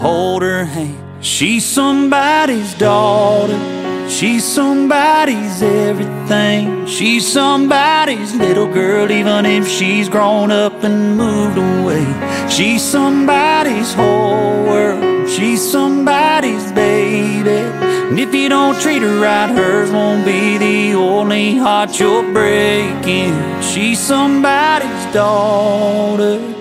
hold her hand. She's somebody's daughter, she's somebody's everything. She's somebody's little girl, even if she's grown up and moved away. She's somebody's whole world, she's somebody's baby. And if you don't treat her right, hers won't be the only heart you're breaking. She's somebody's daughter.